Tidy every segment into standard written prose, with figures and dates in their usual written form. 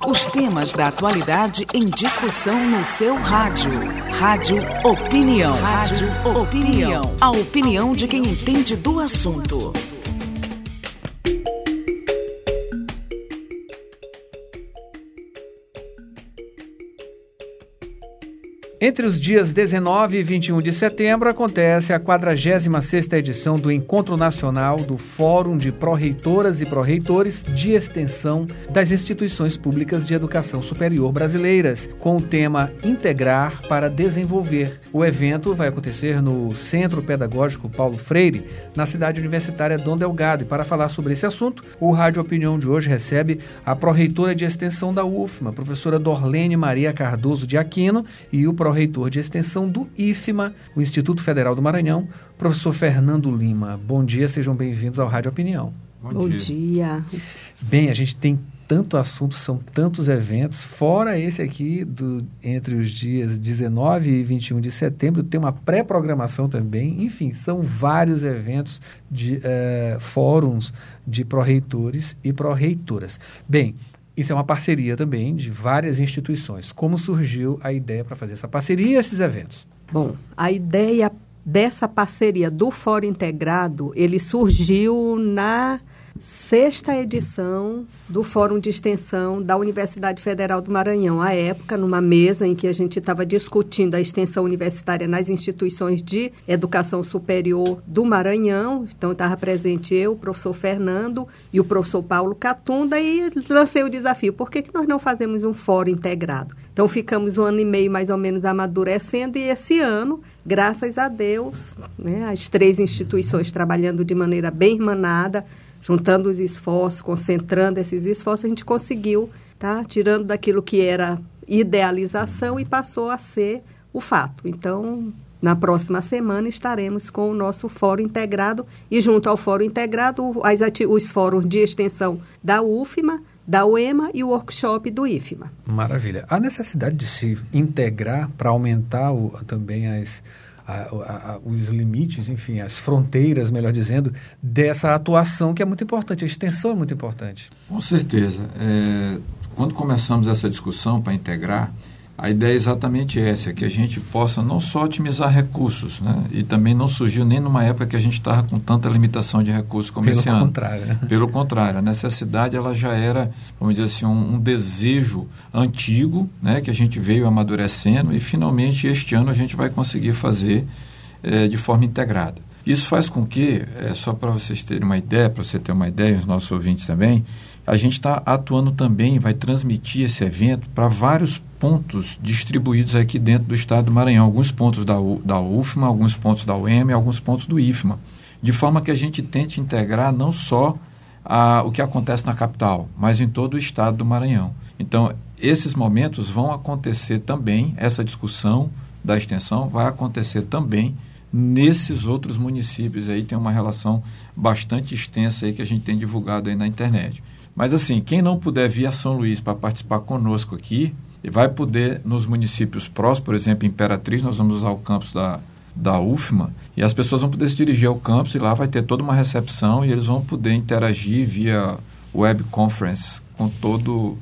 Os temas da atualidade em discussão no seu rádio. Rádio Opinião. Rádio Opinião. A opinião de quem entende do assunto. Entre os dias 19 e 21 de setembro acontece a 46ª edição do Encontro Nacional do Fórum de Pró-Reitoras e Pró-Reitores de Extensão das Instituições Públicas de Educação Superior Brasileiras, com o tema Integrar para Desenvolver. O evento vai acontecer no Centro Pedagógico Paulo Freire, na cidade universitária Dom Delgado. E para falar sobre esse assunto, o Rádio Opinião de hoje recebe a Pró-Reitora de Extensão da UFMA, professora Dorlene Maria Cardoso de Aquino, e o Pró-Reitor de Extensão do IFMA, o Instituto Federal do Maranhão, professor Fernando Lima. Bom dia, sejam bem-vindos ao Rádio Opinião. Bom dia. Bem, a gente tem tanto assunto, são tantos eventos, fora esse aqui, entre os dias 19 e 21 de setembro, tem uma pré-programação também, enfim, são vários eventos de fóruns de pró-reitores e pró-reitoras. Bem, isso é uma parceria também de várias instituições. Como surgiu a ideia para fazer essa parceria e esses eventos? Bom, a ideia dessa parceria do Fórum Integrado, ele surgiu na 6ª edição do Fórum de Extensão da Universidade Federal do Maranhão. À época, numa mesa em que a gente estava discutindo a extensão universitária nas instituições de educação superior do Maranhão. Então, estava presente eu, o professor Fernando e o professor Paulo Catunda, e lancei o desafio: por que nós não fazemos um fórum integrado? Então, ficamos 1 ano e meio mais ou menos amadurecendo, e esse ano, graças a Deus, né, as 3 instituições trabalhando de maneira bem irmanada, juntando os esforços, concentrando esses esforços, a gente conseguiu, tirando daquilo que era idealização e passou a ser o fato. Então, na próxima semana estaremos com o nosso Fórum Integrado, e junto ao Fórum Integrado, os fóruns de extensão da UFMA, da UEMA e o workshop do IFMA. Maravilha. A necessidade de se integrar para aumentar também os limites, enfim, as fronteiras, melhor dizendo, dessa atuação que é muito importante, a extensão é muito importante. Com certeza. Quando começamos essa discussão para integrar, a ideia é exatamente essa, que a gente possa não só otimizar recursos, né? E também não surgiu nem numa época que a gente estava com tanta limitação de recursos como esse ano. Pelo contrário, a necessidade ela já era, vamos dizer assim, um desejo antigo, né? Que a gente veio amadurecendo, e finalmente este ano a gente vai conseguir fazer de forma integrada. Isso faz com que, só para vocês terem uma ideia, para você ter uma ideia, e os nossos ouvintes também, a gente está atuando também, vai transmitir esse evento para vários pontos distribuídos aqui dentro do estado do Maranhão. Alguns pontos da UFMA, alguns pontos da UEMA e alguns pontos do IFMA. De forma que a gente tente integrar não só o que acontece na capital, mas em todo o estado do Maranhão. Então, esses momentos vão acontecer também, essa discussão da extensão vai acontecer também nesses outros municípios. Aí tem uma relação bastante extensa aí que a gente tem divulgado aí na internet. Mas assim, quem não puder vir a São Luís para participar conosco aqui, vai poder nos municípios próximos, por exemplo, em Imperatriz, nós vamos usar o campus da UFMA, e as pessoas vão poder se dirigir ao campus, e lá vai ter toda uma recepção, e eles vão poder interagir via web conference com todo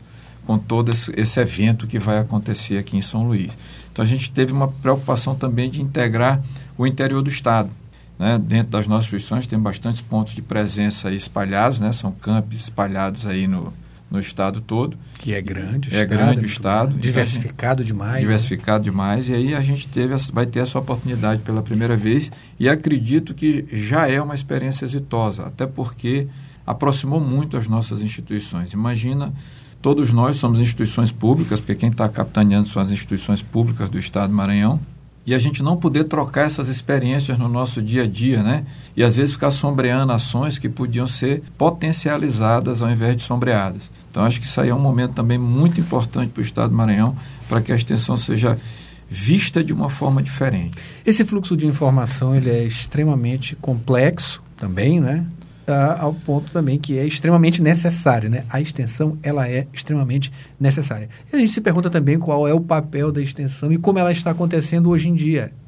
esse evento que vai acontecer aqui em São Luís. Então a gente teve uma preocupação também de integrar o interior do estado, né? Dentro das nossas instituições tem bastantes pontos de presença aí espalhados, né? São campos espalhados aí no estado todo. Que é grande. Grande o estado. Diversificado demais. Diversificado demais. E aí a gente vai ter essa oportunidade pela primeira vez, e acredito que já é uma experiência exitosa, até porque aproximou muito as nossas instituições. Imagina, todos nós somos instituições públicas, porque quem está capitaneando são as instituições públicas do estado do Maranhão, e a gente não poder trocar essas experiências no nosso dia a dia, né? E às vezes ficar sombreando ações que podiam ser potencializadas ao invés de sombreadas. Então acho que isso aí é um momento também muito importante para o estado do Maranhão, para que a extensão seja vista de uma forma diferente. Esse fluxo de informação ele é extremamente complexo também, né? Ao ponto também que é extremamente necessário, né? A extensão, ela é extremamente necessária. E a gente se pergunta também qual é o papel da extensão e como ela está acontecendo hoje em dia.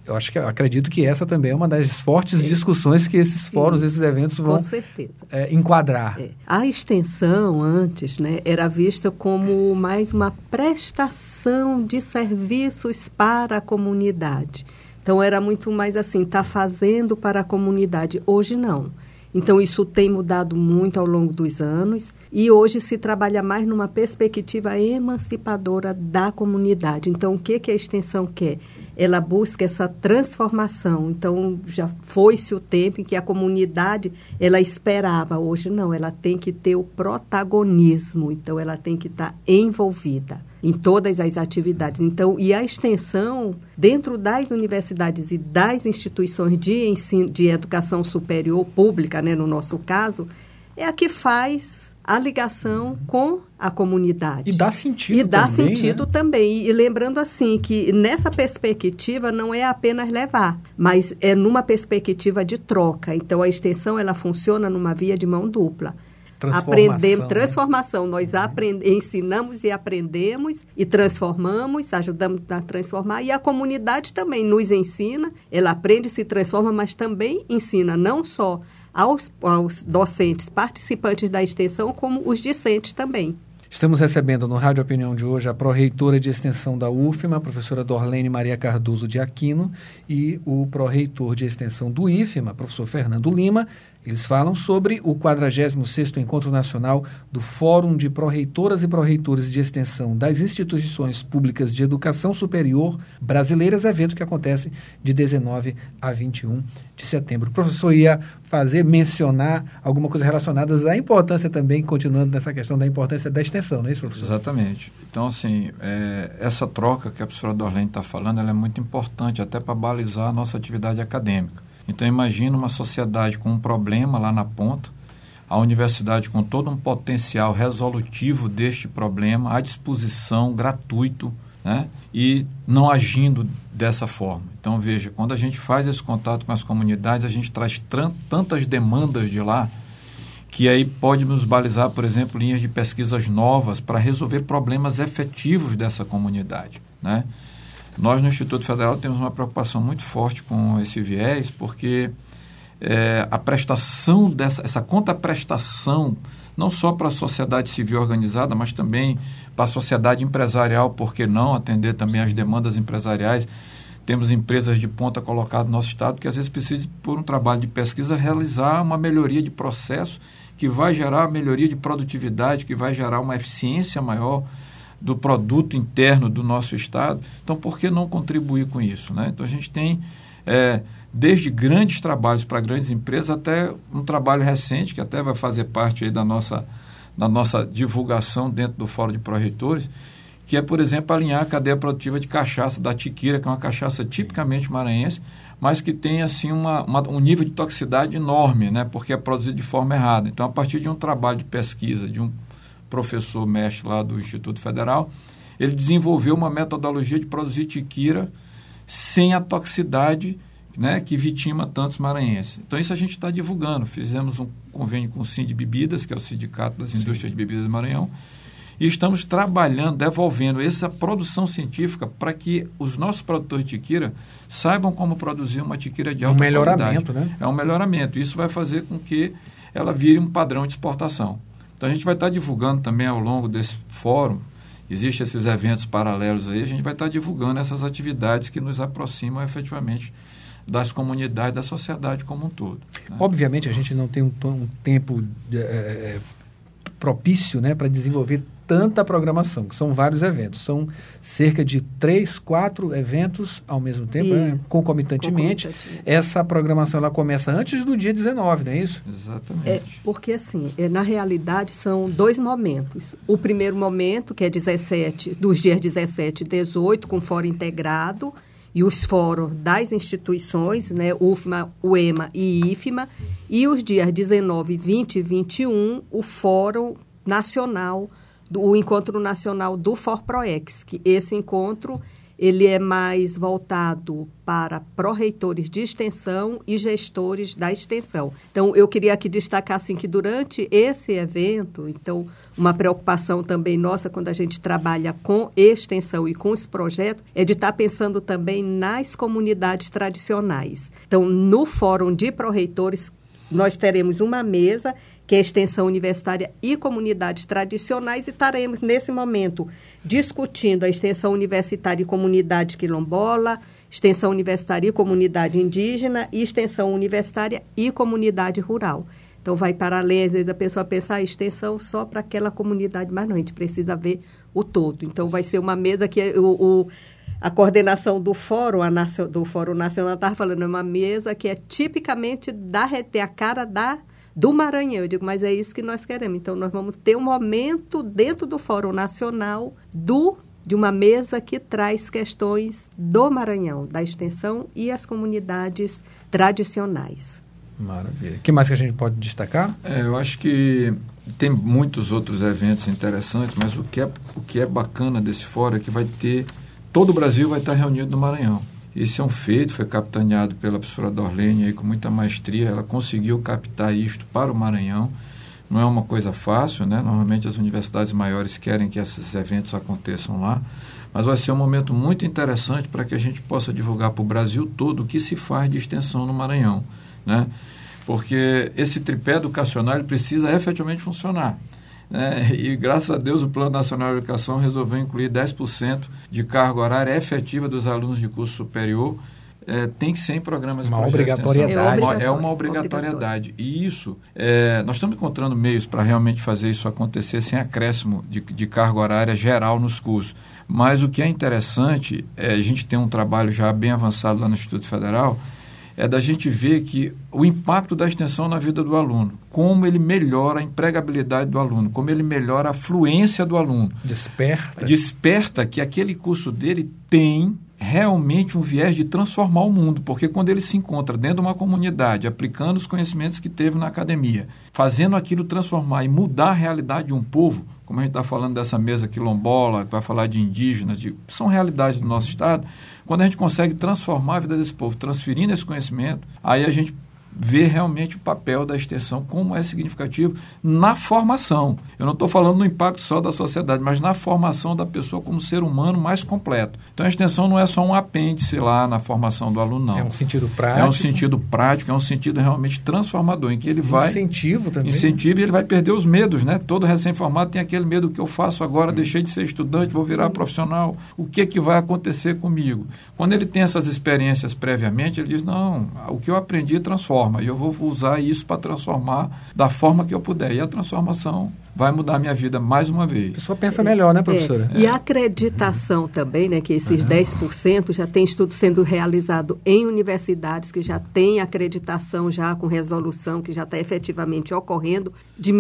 acredito que essa também é uma das fortes discussões que esses fóruns, esses eventos vão enquadrar. A extensão antes, né, era vista como mais uma prestação de serviços para a comunidade. Então era muito mais assim, tá fazendo para a comunidade. Hoje não. Então, isso tem mudado muito ao longo dos anos e hoje se trabalha mais numa perspectiva emancipadora da comunidade. Então, o que a extensão quer? Ela busca essa transformação. Então, já foi-se o tempo em que a comunidade, ela esperava. Hoje, não. Ela tem que ter o protagonismo. Então, ela tem que estar envolvida em todas as atividades. Então, e a extensão, dentro das universidades e das instituições de ensino, de educação superior pública, né, no nosso caso, é a que faz a ligação com a comunidade. E dá sentido também. E dá sentido também. E lembrando assim, que nessa perspectiva não é apenas levar, mas é numa perspectiva de troca. Então, a extensão, ela funciona numa via de mão dupla. Transformação. Nós ensinamos e aprendemos e transformamos, ajudamos a transformar. E a comunidade também nos ensina, ela aprende, se transforma, mas também ensina não só aos docentes participantes da extensão, como os discentes também. Estamos recebendo no Rádio Opinião de hoje a pró-reitora de extensão da UFMA, a professora Dorlene Maria Cardoso de Aquino, e o pró-reitor de extensão do IFMA, professor Fernando Lima. Eles falam sobre o 46º Encontro Nacional do Fórum de Pró-Reitoras e Pró-Reitores de Extensão das Instituições Públicas de Educação Superior Brasileiras, evento que acontece de 19 a 21 de setembro. O professor ia mencionar alguma coisa relacionada à importância também, continuando nessa questão da importância da extensão, não é isso, professor? Exatamente. Então, assim, essa troca que a professora Dorlene está falando, ela é muito importante até para balizar a nossa atividade acadêmica. Então, imagina uma sociedade com um problema lá na ponta, a universidade com todo um potencial resolutivo deste problema, à disposição, gratuito, né? E não agindo dessa forma. Então, veja, quando a gente faz esse contato com as comunidades, a gente traz tantas demandas de lá, que aí pode nos balizar, por exemplo, linhas de pesquisas novas para resolver problemas efetivos dessa comunidade, né? Nós, no Instituto Federal, temos uma preocupação muito forte com esse viés, porque a prestação essa contraprestação, não só para a sociedade civil organizada, mas também para a sociedade empresarial, por que não atender também as demandas empresariais. Temos empresas de ponta colocadas no nosso estado que às vezes precisam, por um trabalho de pesquisa, realizar uma melhoria de processo que vai gerar melhoria de produtividade, que vai gerar uma eficiência maior do produto interno do nosso estado. Então, por que não contribuir com isso, né? Então, a gente tem desde grandes trabalhos para grandes empresas até um trabalho recente, que até vai fazer parte aí da nossa divulgação dentro do Fórum de Pró-Reitores, que é, por exemplo, alinhar a cadeia produtiva de cachaça da Tiquira, que é uma cachaça tipicamente maranhense, mas que tem assim, um nível de toxicidade enorme, né? Porque é produzido de forma errada. Então, a partir de um trabalho de pesquisa, de um professor mestre lá do Instituto Federal, ele desenvolveu uma metodologia de produzir tiquira sem a toxicidade, né, que vitima tantos maranhenses. Então, isso a gente está divulgando. Fizemos um convênio com o Sindibebidas, que é o Sindicato das Indústrias de Bebidas do Maranhão, e estamos trabalhando, devolvendo essa produção científica para que os nossos produtores de tiquira saibam como produzir uma tiquira de alta qualidade. Melhoramento, né? É um melhoramento. Isso vai fazer com que ela vire um padrão de exportação. Então, a gente vai estar divulgando também ao longo desse fórum, existem esses eventos paralelos aí, a gente vai estar divulgando essas atividades que nos aproximam efetivamente das comunidades, da sociedade como um todo, né? Obviamente, a gente não tem um tempo propício, né, para desenvolver tanta programação, que são vários eventos. São cerca de 3, 4 eventos ao mesmo tempo, concomitantemente. Essa programação ela começa antes do dia 19, não é isso? Exatamente. Porque, assim, na realidade, são 2 momentos. O primeiro momento, que é dos dias 17 e 18, com fórum integrado, e os fóruns das instituições, né, UFMA, UEMA e IFMA, e os dias 19, 20 e 21, o Fórum Nacional, o Encontro Nacional do FORPROEX, que esse encontro ele é mais voltado para pró-reitores de extensão e gestores da extensão. Então, eu queria aqui destacar assim, que durante esse evento, então, uma preocupação também nossa quando a gente trabalha com extensão e com os projetos é de estar pensando também nas comunidades tradicionais. Então, no Fórum de Pró-Reitores, nós teremos uma mesa que é extensão universitária e comunidades tradicionais, e estaremos, nesse momento, discutindo a extensão universitária e comunidade quilombola, extensão universitária e comunidade indígena e extensão universitária e comunidade rural. Então, vai para além, às vezes, a pessoa pensar extensão só para aquela comunidade, mas não, a gente precisa ver o todo. Então, vai ser uma mesa que a coordenação do Fórum Nacional estava falando, é uma mesa que é tipicamente tem a cara do Maranhão. Eu digo, mas é isso que nós queremos. Então, nós vamos ter um momento dentro do Fórum Nacional de uma mesa que traz questões do Maranhão, da extensão e as comunidades tradicionais. Maravilha. O que mais que a gente pode destacar? Eu acho que tem muitos outros eventos interessantes, mas o que é bacana desse fórum é que todo o Brasil vai estar reunido no Maranhão. Isso é um feito, foi capitaneado pela professora Dorlene aí, com muita maestria, ela conseguiu captar isto para o Maranhão. Não é uma coisa fácil, né? Normalmente as universidades maiores querem que esses eventos aconteçam lá, mas vai ser um momento muito interessante para que a gente possa divulgar para o Brasil todo o que se faz de extensão no Maranhão, né? Porque esse tripé educacional ele precisa efetivamente funcionar. E graças a Deus o Plano Nacional de Educação resolveu incluir 10% de carga horária efetiva dos alunos de curso superior. Tem que ser em programas de obrigatoriedade. É uma obrigatoriedade. E isso, nós estamos encontrando meios para realmente fazer isso acontecer sem acréscimo de carga horária geral nos cursos. Mas o que é interessante, a gente tem um trabalho já bem avançado lá no Instituto Federal, é da gente ver que o impacto da extensão na vida do aluno, como ele melhora a empregabilidade do aluno, como ele melhora a fluência do aluno. Desperta que aquele curso dele tem realmente um viés de transformar o mundo, porque quando ele se encontra dentro de uma comunidade, aplicando os conhecimentos que teve na academia, fazendo aquilo transformar e mudar a realidade de um povo, como a gente está falando dessa mesa quilombola, que vai falar de indígenas, são realidades do nosso estado, quando a gente consegue transformar a vida desse povo, transferindo esse conhecimento, aí a gente vê realmente o papel da extensão, como é significativo na formação. Eu não estou falando no impacto só da sociedade, mas na formação da pessoa como ser humano mais completo. Então, a extensão não é só um apêndice lá na formação do aluno, não. É um sentido prático. É um sentido prático, é um sentido realmente transformador, em que ele vai... Incentivo também. Incentivo, e ele vai perder os medos, né? Todo recém-formado tem aquele medo, o que eu faço agora, deixei de ser estudante, vou virar profissional, o que vai acontecer comigo? Quando ele tem essas experiências previamente, ele diz, não, o que eu aprendi transforma. E eu vou usar isso para transformar da forma que eu puder. E a transformação vai mudar a minha vida mais uma vez. A pessoa pensa melhor, né, professora? E a acreditação também, né, que esses 10% já tem estudo sendo realizado em universidades que já tem acreditação já com resolução, que já está efetivamente ocorrendo,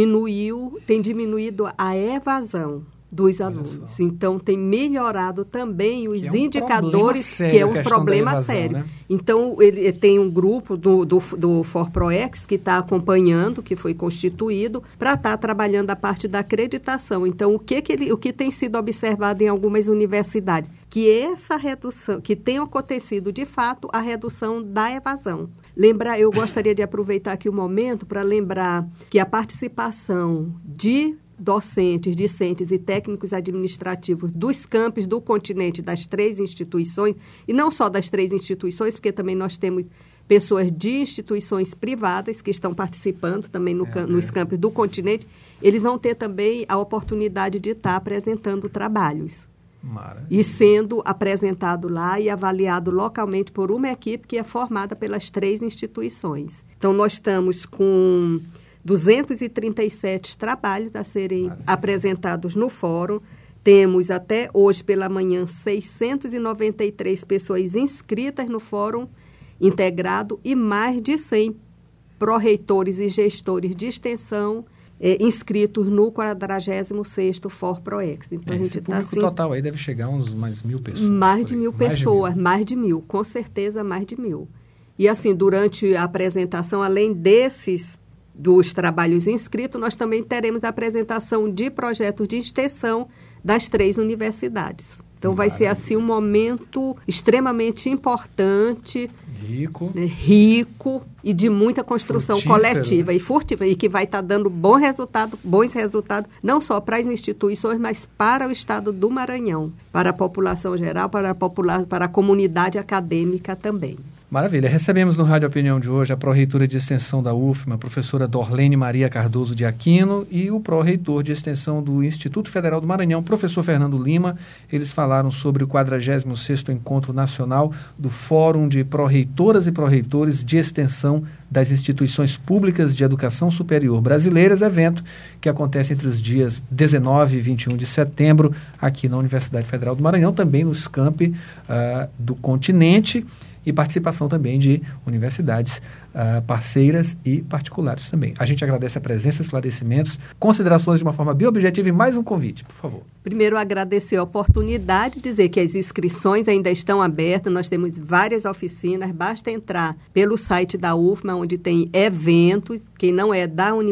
tem diminuído a evasão dos alunos. Então, tem melhorado também os indicadores, que é um problema sério. Né? Então, ele tem um grupo do ForProEx que está acompanhando, que foi constituído, para estar trabalhando a parte da acreditação. Então, o que tem sido observado em algumas universidades? Que essa redução, que tem acontecido, de fato, a redução da evasão. Eu gostaria de aproveitar aqui o momento para lembrar que a participação de docentes, discentes e técnicos administrativos dos campos do continente das 3 instituições, e não só das 3 instituições, porque também nós temos pessoas de instituições privadas que estão participando também nos campos do continente, eles vão ter também a oportunidade de estar apresentando trabalhos. Maravilha. E sendo apresentado lá e avaliado localmente por uma equipe que é formada pelas 3 instituições. Então, nós estamos com 237 trabalhos a serem apresentados no fórum. Temos até hoje pela manhã 693 pessoas inscritas no fórum integrado e mais de 100 pró-reitores e gestores de extensão inscritos no 46º ForProEx. Então, a gente público total aí deve chegar a uns mais 1.000 pessoas. Mais de 1.000 pessoas, mais de 1.000, com certeza mais de 1.000. E assim, durante a apresentação, além dos trabalhos inscritos, nós também teremos a apresentação de projetos de extensão das 3 universidades. Então vai ser assim um momento extremamente importante, rico, né, rico e de muita construção coletiva e furtífera, e que vai estar dando bons resultados, não só para as instituições, mas para o Estado do Maranhão, para a população geral, para a comunidade acadêmica também. Maravilha. Recebemos no Rádio Opinião de hoje a pró-reitora de extensão da UFMA, a professora Dorlene Maria Cardoso de Aquino, e o pró-reitor de extensão do Instituto Federal do Maranhão, professor Fernando Lima. Eles falaram sobre o 46º Encontro Nacional do Fórum de Pró-Reitoras e Pró-Reitores de Extensão das Instituições Públicas de Educação Superior Brasileiras, evento que acontece entre os dias 19 e 21 de setembro aqui na Universidade Federal do Maranhão, também nos campi do continente, e participação também de universidades parceiras e particulares também. A gente agradece a presença, esclarecimentos, considerações de uma forma bem objetiva e mais um convite, por favor. Primeiro, agradecer a oportunidade, dizer que as inscrições ainda estão abertas, nós temos várias oficinas, basta entrar pelo site da UFMA, onde tem eventos. Quem não é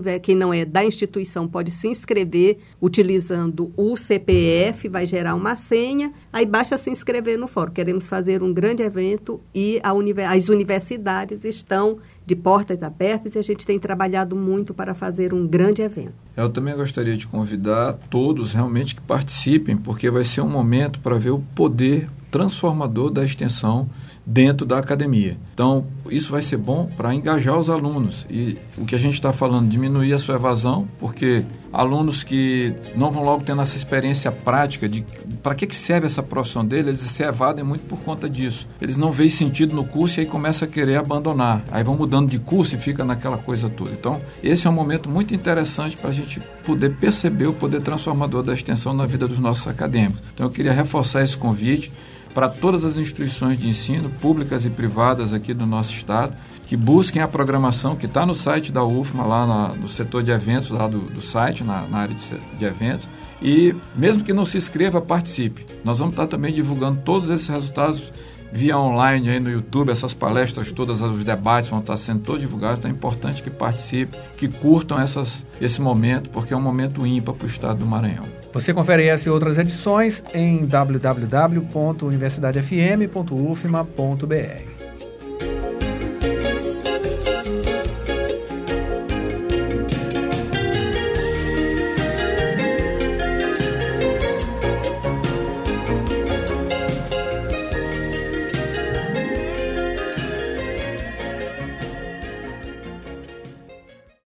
da instituição pode se inscrever utilizando o CPF, vai gerar uma senha, aí basta se inscrever no fórum. Queremos fazer um grande evento e as universidades estão de portas abertas e a gente tem trabalhado muito para fazer um grande evento. Eu também gostaria de convidar todos realmente que participem, porque vai ser um momento para ver o poder transformador da extensão dentro da academia. Então, isso vai ser bom para engajar os alunos. E o que a gente está falando, diminuir a sua evasão, porque alunos que não vão logo tendo essa experiência prática de para que serve essa profissão deles, eles se evadem muito por conta disso. Eles não veem sentido no curso e aí começam a querer abandonar. Aí vão mudando de curso e fica naquela coisa toda. Então, esse é um momento muito interessante para a gente poder perceber o poder transformador da extensão na vida dos nossos acadêmicos. Então, eu queria reforçar esse convite para todas as instituições de ensino, públicas e privadas aqui do nosso estado, que busquem a programação que está no site da UFMA, lá no setor de eventos, lá do site, na área de eventos, e mesmo que não se inscreva, participe. Nós vamos estar também divulgando todos esses resultados via online aí no YouTube, essas palestras todas, os debates vão estar sendo todos divulgados, então é importante que participem, que curtam esse momento, porque é um momento ímpar para o estado do Maranhão. Você confere essa e outras edições em www.universidadefm.ufma.br.